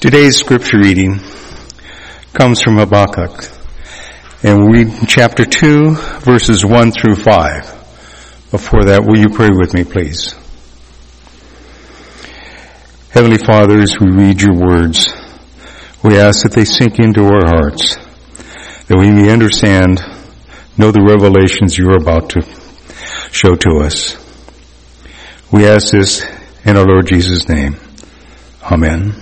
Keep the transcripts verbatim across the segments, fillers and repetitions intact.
Today's scripture reading comes from Habakkuk, and we read chapter two, verses one through five. Before that, will you pray with me, please? Heavenly Father, as we read your words, we ask that they sink into our hearts, that we may understand, know the revelations you are about to show to us. We ask this in our Lord Jesus' name. Amen.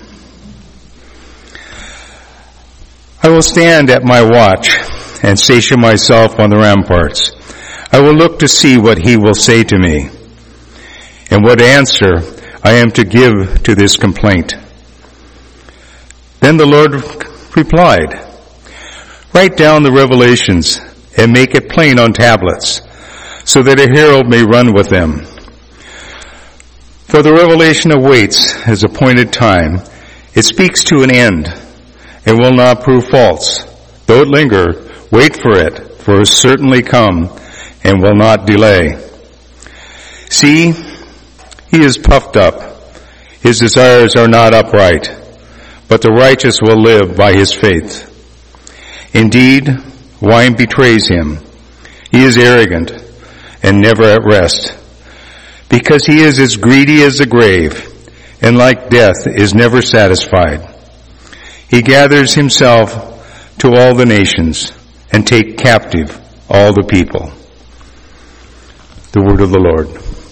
I will stand at my watch and station myself on the ramparts. I will look to see what he will say to me, and what answer I am to give to this complaint. Then the Lord replied, "Write down the revelations and make it plain on tablets, so that a herald may run with them. For the revelation awaits his appointed time. It speaks to an end and will not prove false. Though it linger, wait for it, for it will certainly come and will not delay. See, he is puffed up. His desires are not upright, but the righteous will live by his faith. Indeed, wine betrays him. He is arrogant and never at rest, because he is as greedy as the grave, and like death is never satisfied. He gathers himself to all the nations and take captive all the people." The word of the Lord.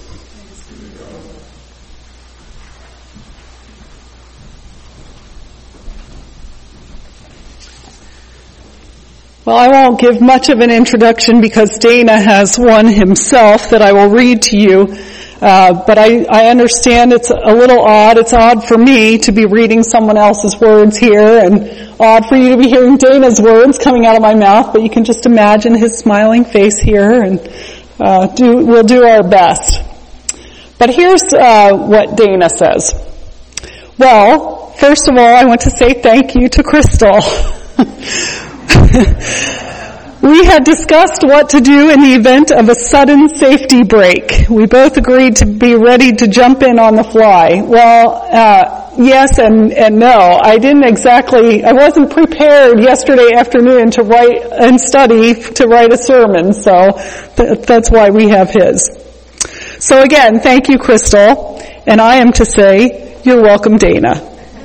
Well, I won't give much of an introduction because Dana has one himself that I will read to you. Uh, but I, I understand it's a little odd. It's odd for me to be reading someone else's words here, and odd for you to be hearing Dana's words coming out of my mouth, but you can just imagine his smiling face here, and uh, do, we'll do our best. But here's uh, what Dana says. Well, first of all, I want to say thank you to Crystal. We had discussed what to do in the event of a sudden safety break. We both agreed to be ready to jump in on the fly. Well, uh, yes and, and no. I didn't exactly, I wasn't prepared yesterday afternoon to write and study to write a sermon, so th- that's why we have his. So again, thank you, Crystal, and I am to say, you're welcome, Dana.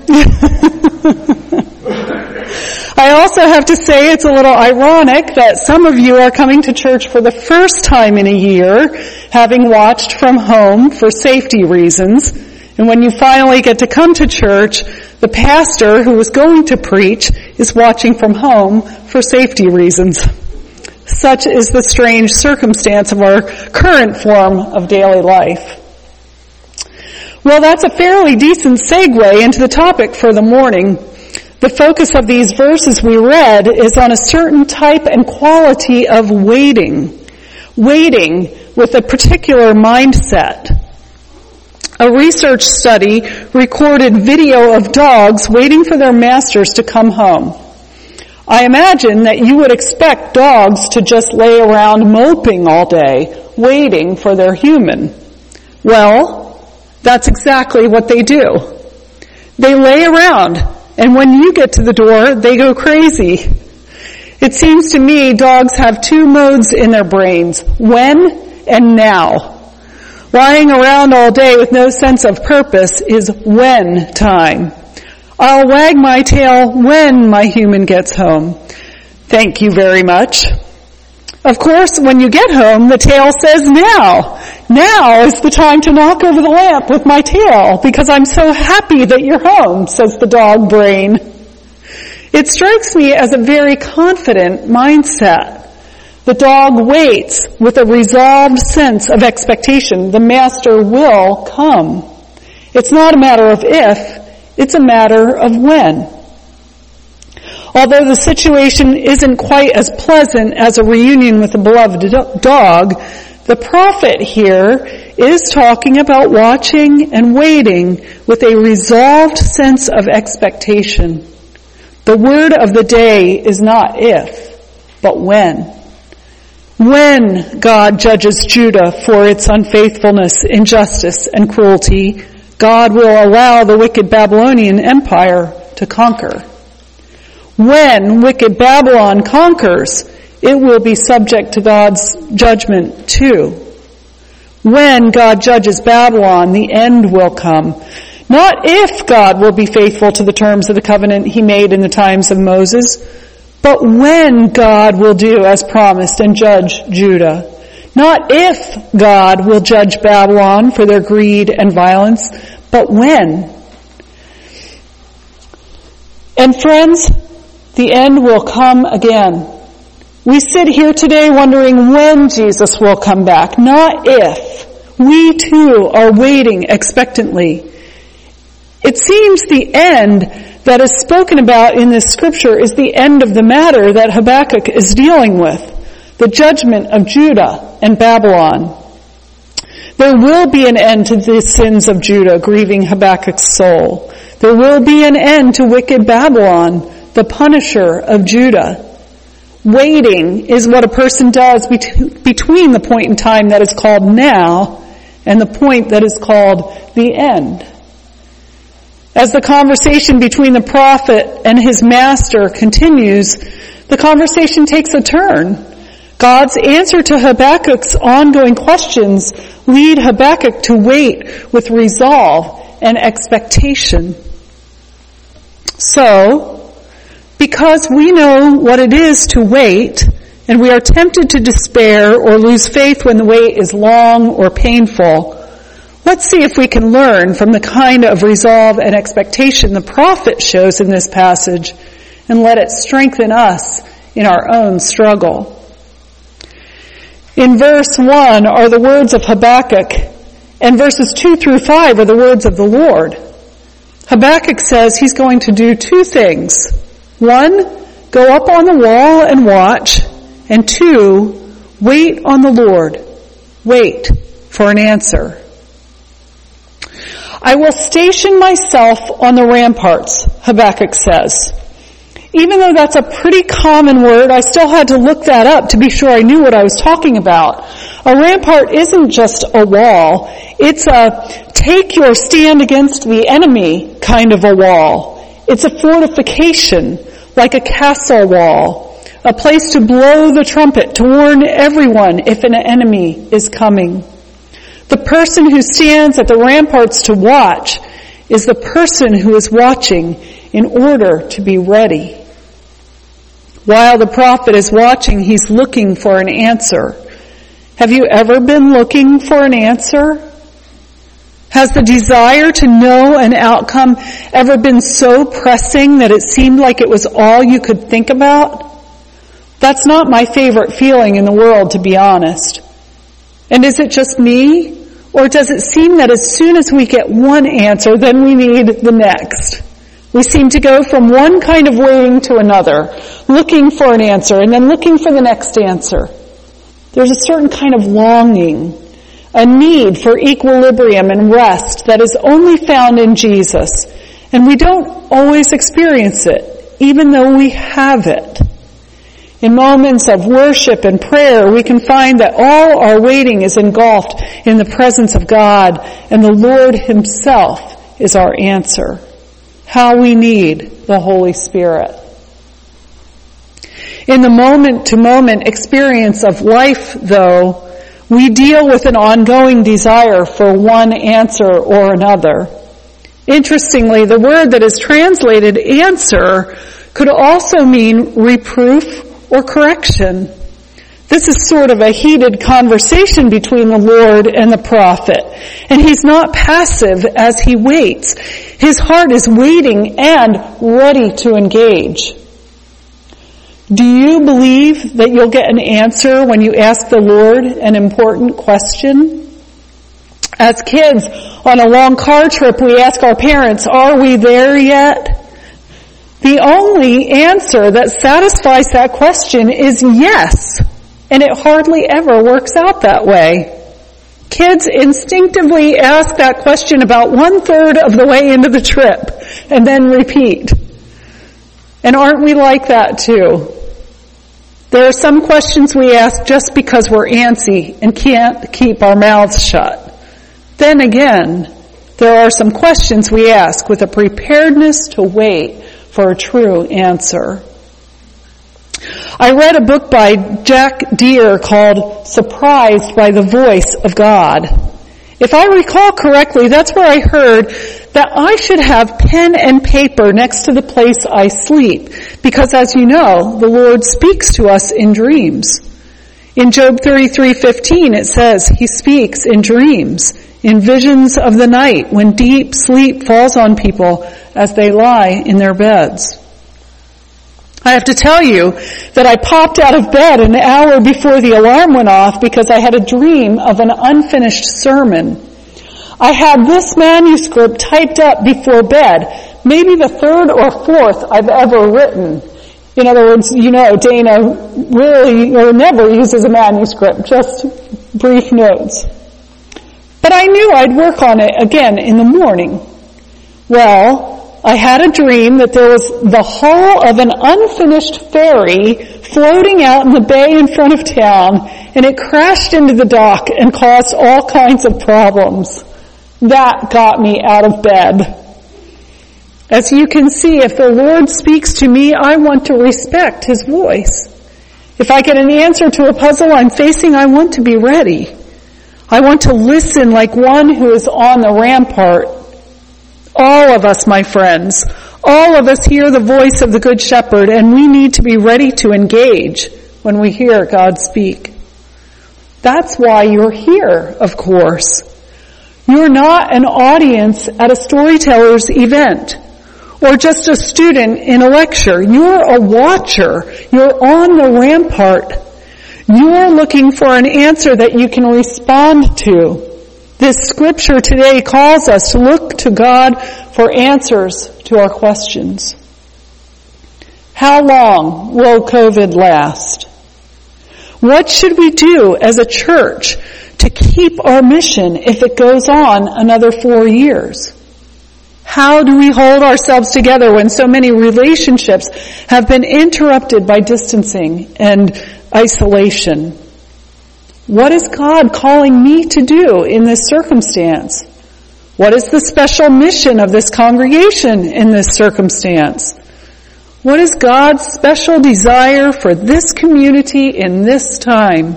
I also have to say it's a little ironic that some of you are coming to church for the first time in a year, having watched from home for safety reasons. And when you finally get to come to church, the pastor who is going to preach is watching from home for safety reasons. Such is the strange circumstance of our current form of daily life. Well, that's a fairly decent segue into the topic for the morning. The focus of these verses we read is on a certain type and quality of waiting. Waiting with a particular mindset. A research study recorded video of dogs waiting for their masters to come home. I imagine that you would expect dogs to just lay around moping all day, waiting for their human. Well, that's exactly what they do. They lay around. And when you get to the door, they go crazy. It seems to me dogs have two modes in their brains, when and now. Lying around all day with no sense of purpose is when time. I'll wag my tail when my human gets home. Thank you very much. Of course, when you get home, the tail says now. Now is the time to knock over the lamp with my tail because I'm so happy that you're home, says the dog brain. It strikes me as a very confident mindset. The dog waits with a resolved sense of expectation. The master will come. It's not a matter of if, it's a matter of when. Although the situation isn't quite as pleasant as a reunion with a beloved dog, the prophet here is talking about watching and waiting with a resolved sense of expectation. The word of the day is not if, but when. When God judges Judah for its unfaithfulness, injustice, and cruelty, God will allow the wicked Babylonian Empire to to conquer. When wicked Babylon conquers, it will be subject to God's judgment too. When God judges Babylon, the end will come. Not if God will be faithful to the terms of the covenant he made in the times of Moses, but when God will do as promised and judge Judah. Not if God will judge Babylon for their greed and violence, but when. And friends, the end will come again. We sit here today wondering when Jesus will come back, not if. We too are waiting expectantly. It seems the end that is spoken about in this scripture is the end of the matter that Habakkuk is dealing with, the judgment of Judah and Babylon. There will be an end to the sins of Judah, grieving Habakkuk's soul. There will be an end to wicked Babylon, the punisher of Judah. Waiting is what a person does bet- between the point in time that is called now and the point that is called the end. As the conversation between the prophet and his master continues, the conversation takes a turn. God's answer to Habakkuk's ongoing questions lead Habakkuk to wait with resolve and expectation. So, because we know what it is to wait, and we are tempted to despair or lose faith when the wait is long or painful, let's see if we can learn from the kind of resolve and expectation the prophet shows in this passage, and let it strengthen us in our own struggle. In verse one are the words of Habakkuk, and verses two through five are the words of the Lord. Habakkuk says he's going to do two things. One, go up on the wall and watch, and two, wait on the Lord. Wait for an answer. I will station myself on the ramparts, Habakkuk says. Even though that's a pretty common word, I still had to look that up to be sure I knew what I was talking about. A rampart isn't just a wall. It's a take your stand against the enemy kind of a wall. It's a fortification, like a castle wall, a place to blow the trumpet to warn everyone if an enemy is coming. The person who stands at the ramparts to watch is the person who is watching in order to be ready. While the prophet is watching, he's looking for an answer. Have you ever been looking for an answer? Has the desire to know an outcome ever been so pressing that it seemed like it was all you could think about? That's not my favorite feeling in the world, to be honest. And is it just me? Or does it seem that as soon as we get one answer, then we need the next? We seem to go from one kind of waiting to another, looking for an answer and then looking for the next answer. There's a certain kind of longing, a need for equilibrium and rest that is only found in Jesus. And we don't always experience it, even though we have it. In moments of worship and prayer, we can find that all our waiting is engulfed in the presence of God, and the Lord Himself is our answer. How we need the Holy Spirit. In the moment-to-moment experience of life, though, we deal with an ongoing desire for one answer or another. Interestingly, the word that is translated answer could also mean reproof or correction. This is sort of a heated conversation between the Lord and the prophet, and he's not passive as he waits. His heart is waiting and ready to engage. Do you believe that you'll get an answer when you ask the Lord an important question? As kids on a long car trip, we ask our parents, "Are we there yet?" The only answer that satisfies that question is yes. And it hardly ever works out that way. Kids instinctively ask that question about one-third of the way into the trip and then repeat. And aren't we like that too? There are some questions we ask just because we're antsy and can't keep our mouths shut. Then again, there are some questions we ask with a preparedness to wait for a true answer. I read a book by Jack Deere called Surprised by the Voice of God. If I recall correctly, that's where I heard that I should have pen and paper next to the place I sleep, because as you know, the Lord speaks to us in dreams. In Job thirty-three fifteen, it says, He speaks in dreams, in visions of the night, when deep sleep falls on people as they lie in their beds. I have to tell you that I popped out of bed an hour before the alarm went off because I had a dream of an unfinished sermon. I had this manuscript typed up before bed, maybe the third or fourth I've ever written. In other words, you know, Dana really or never uses a manuscript, just brief notes. But I knew I'd work on it again in the morning. Well, I had a dream that there was the hull of an unfinished ferry floating out in the bay in front of town, and it crashed into the dock and caused all kinds of problems. That got me out of bed. As you can see, if the Lord speaks to me, I want to respect His voice. If I get an answer to a puzzle I'm facing, I want to be ready. I want to listen like one who is on the rampart. All of us, my friends, all of us hear the voice of the Good Shepherd, and we need to be ready to engage when we hear God speak. That's why you're here, of course. You're not an audience at a storyteller's event or just a student in a lecture. You're a watcher. You're on the rampart. You're looking for an answer that you can respond to. This scripture today calls us to look to God for answers to our questions. How long will COVID last? What should we do as a church to keep our mission if it goes on another four years? How do we hold ourselves together when so many relationships have been interrupted by distancing and isolation? What is God calling me to do in this circumstance? What is the special mission of this congregation in this circumstance? What is God's special desire for this community in this time?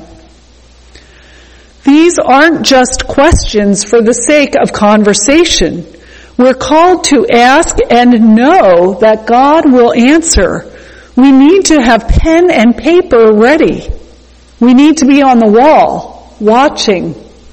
These aren't just questions for the sake of conversation. We're called to ask and know that God will answer. We need to have pen and paper ready. We need to be on the wall, watching.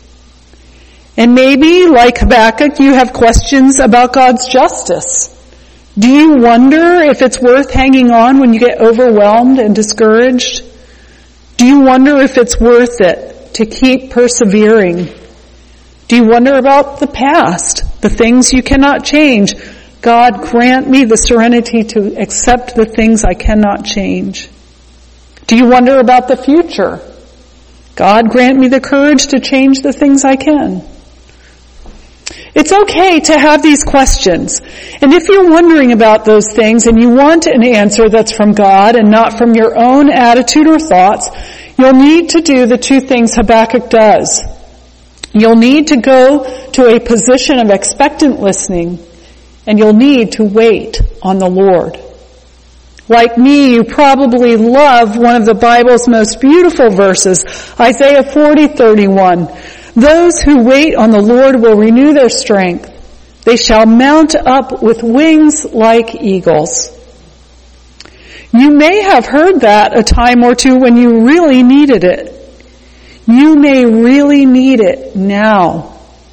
And maybe, like Habakkuk, you have questions about God's justice. Do you wonder if it's worth hanging on when you get overwhelmed and discouraged? Do you wonder if it's worth it to keep persevering? Do you wonder about the past, the things you cannot change? God, grant me the serenity to accept the things I cannot change. Do you wonder about the future? God, grant me the courage to change the things I can. It's okay to have these questions. And if you're wondering about those things and you want an answer that's from God and not from your own attitude or thoughts, you'll need to do the two things Habakkuk does. You'll need to go to a position of expectant listening, and you'll need to wait on the Lord. Like me, you probably love one of the Bible's most beautiful verses, Isaiah forty thirty-one. Those who wait on the Lord will renew their strength. They shall mount up with wings like eagles. You may have heard that a time or two when you really needed it. You may really need it now.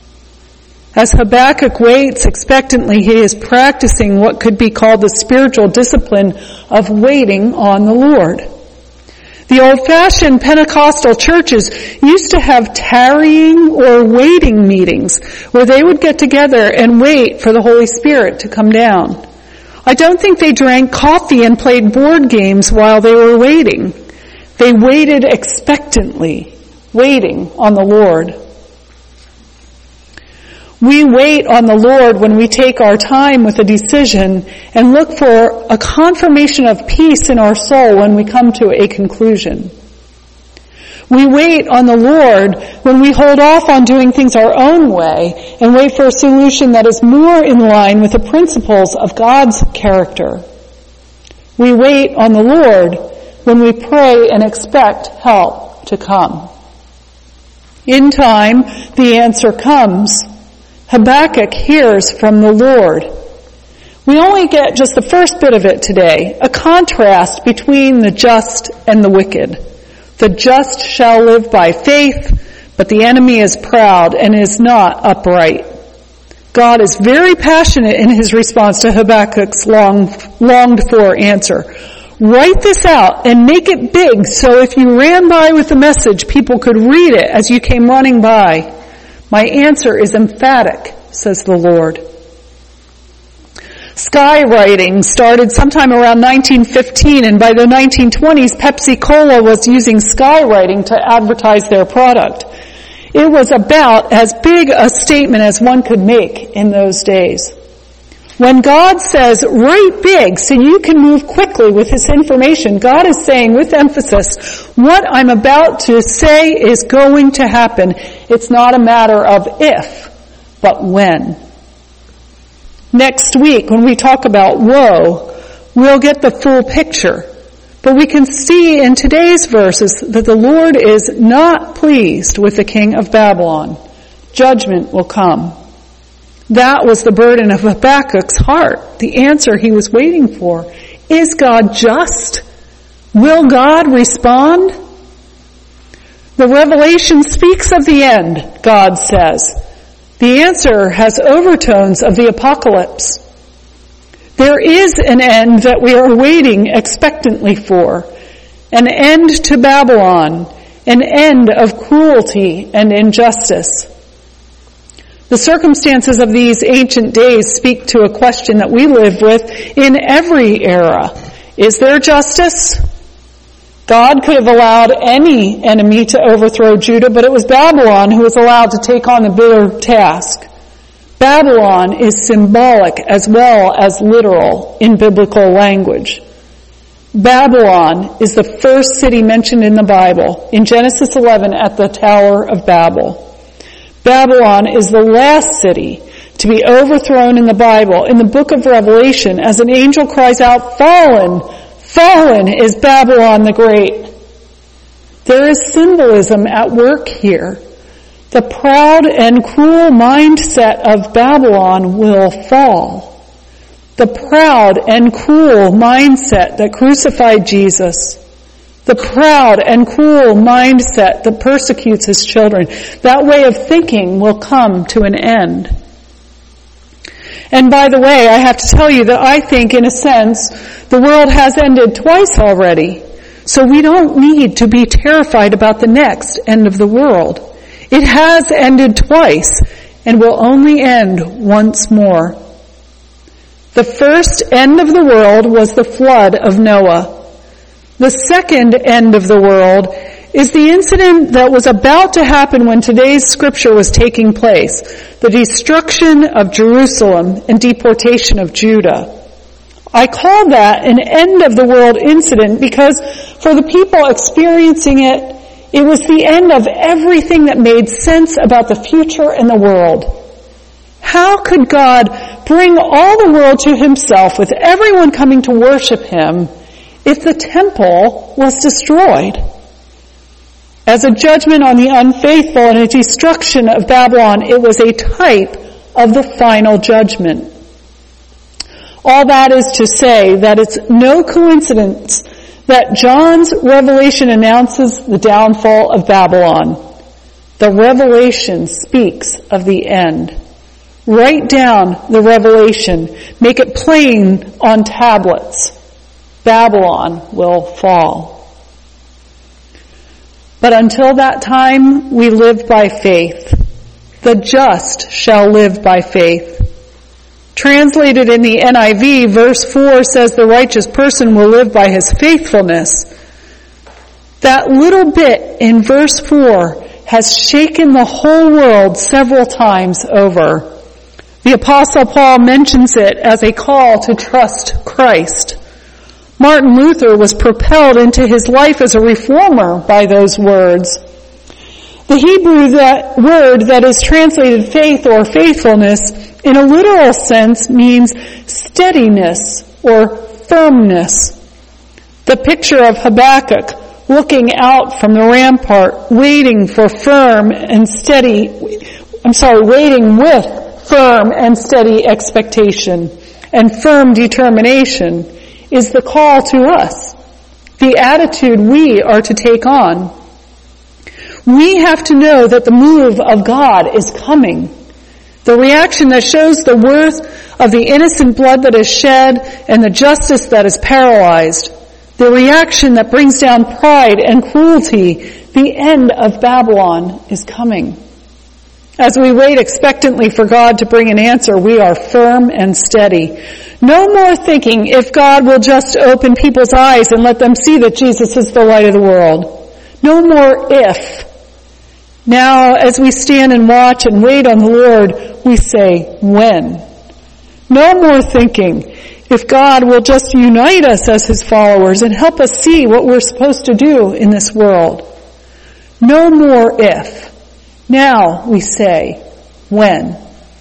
As Habakkuk waits expectantly, he is practicing what could be called the spiritual discipline of waiting on the Lord. The old-fashioned Pentecostal churches used to have tarrying or waiting meetings where they would get together and wait for the Holy Spirit to come down. I don't think they drank coffee and played board games while they were waiting. They waited expectantly, waiting on the Lord. We wait on the Lord when we take our time with a decision and look for a confirmation of peace in our soul when we come to a conclusion. We wait on the Lord when we hold off on doing things our own way and wait for a solution that is more in line with the principles of God's character. We wait on the Lord when we pray and expect help to come. In time, the answer comes. Habakkuk hears from the Lord. We only get just the first bit of it today, a contrast between the just and the wicked. The just shall live by faith, but the enemy is proud and is not upright. God is very passionate in his response to Habakkuk's long, longed-for answer. Write this out and make it big so if you ran by with the message, people could read it as you came running by. My answer is emphatic, says the Lord. Skywriting started sometime around nineteen fifteen, and by the nineteen twenties, Pepsi-Cola was using skywriting to advertise their product. It was about as big a statement as one could make in those days. When God says, write big so you can move quickly with his information, God is saying with emphasis, what I'm about to say is going to happen. It's not a matter of if, but when. Next week, when we talk about woe, we'll get the full picture. But we can see in today's verses that the Lord is not pleased with the king of Babylon. Judgment will come. That was the burden of Habakkuk's heart, the answer he was waiting for. Is God just? Will God respond? The Revelation speaks of the end, God says. The answer has overtones of the apocalypse. There is an end that we are waiting expectantly for. An end to Babylon. An end of cruelty and injustice. The circumstances of these ancient days speak to a question that we live with in every era. Is there justice? God could have allowed any enemy to overthrow Judah, but it was Babylon who was allowed to take on the bigger task. Babylon is symbolic as well as literal in biblical language. Babylon is the first city mentioned in the Bible, in Genesis eleven at the Tower of Babel. Babylon is the last city to be overthrown in the Bible. In the book of Revelation, as an angel cries out, fallen, fallen is Babylon the Great. There is symbolism at work here. The proud and cruel mindset of Babylon will fall. The proud and cruel mindset that crucified Jesus. The proud and cruel mindset that persecutes his children. That way of thinking will come to an end. And by the way, I have to tell you that I think, in a sense, the world has ended twice already. So we don't need to be terrified about the next end of the world. It has ended twice and will only end once more. The first end of the world was the flood of Noah. The second end of the world is the incident that was about to happen when today's scripture was taking place, the destruction of Jerusalem and deportation of Judah. I call that an end of the world incident because for the people experiencing it, it was the end of everything that made sense about the future and the world. How could God bring all the world to himself with everyone coming to worship him if the temple was destroyed? As a judgment on the unfaithful and a destruction of Babylon, it was a type of the final judgment. All that is to say that it's no coincidence that John's Revelation announces the downfall of Babylon. The Revelation speaks of the end. Write down the Revelation. Make it plain on tablets. Babylon will fall. But until that time, we live by faith. The just shall live by faith. Translated in the N I V, verse four says the righteous person will live by his faithfulness. That little bit in verse four has shaken the whole world several times over. The Apostle Paul mentions it as a call to trust Christ. Martin Luther was propelled into his life as a reformer by those words. The Hebrew that word that is translated faith or faithfulness in a literal sense means steadiness or firmness. The picture of Habakkuk looking out from the rampart, waiting for firm and steady, I'm sorry, waiting with firm and steady expectation and firm determination is the call to us, the attitude we are to take on. We have to know that the move of God is coming. The reaction that shows the worth of the innocent blood that is shed and the justice that is paralyzed. The reaction that brings down pride and cruelty. The end of Babylon is coming. As we wait expectantly for God to bring an answer, we are firm and steady. No more thinking if God will just open people's eyes and let them see that Jesus is the light of the world. No more if. Now, as we stand and watch and wait on the Lord, we say, when? No more thinking if God will just unite us as His followers and help us see what we're supposed to do in this world. No more if. Now we say, when?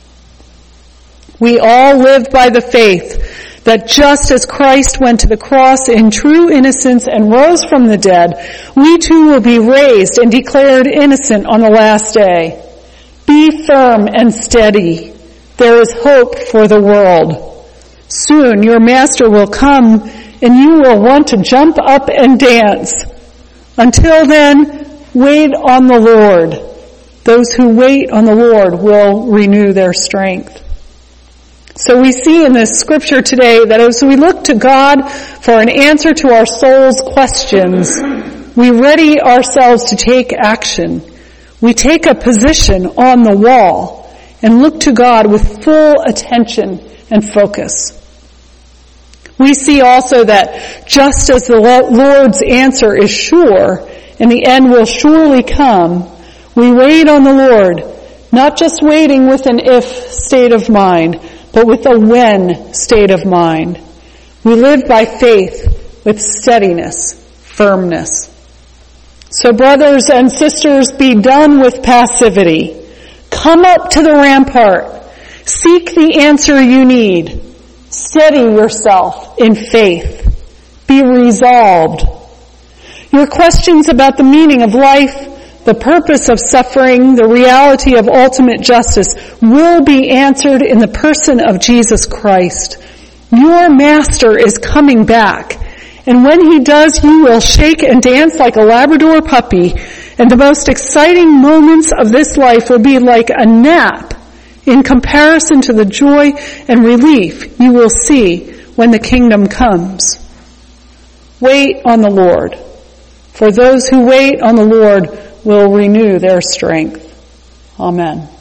We all live by the faith that just as Christ went to the cross in true innocence and rose from the dead, we too will be raised and declared innocent on the last day. Be firm and steady. There is hope for the world. Soon your Master will come and you will want to jump up and dance. Until then, wait on the Lord. Those who wait on the Lord will renew their strength. So we see in this scripture today that as we look to God for an answer to our soul's questions, we ready ourselves to take action. We take a position on the wall and look to God with full attention and focus. We see also that just as the Lord's answer is sure and the end will surely come, we wait on the Lord, not just waiting with an if state of mind, but with a when state of mind. We live by faith with steadiness, firmness. So brothers and sisters, be done with passivity. Come up to the rampart. Seek the answer you need. Steady yourself in faith. Be resolved. Your questions about the meaning of life, the purpose of suffering, the reality of ultimate justice will be answered in the person of Jesus Christ. Your Master is coming back, and when He does, you will shake and dance like a Labrador puppy, and the most exciting moments of this life will be like a nap in comparison to the joy and relief you will see when the kingdom comes. Wait on the Lord, for those who wait on the Lord will renew their strength. Amen.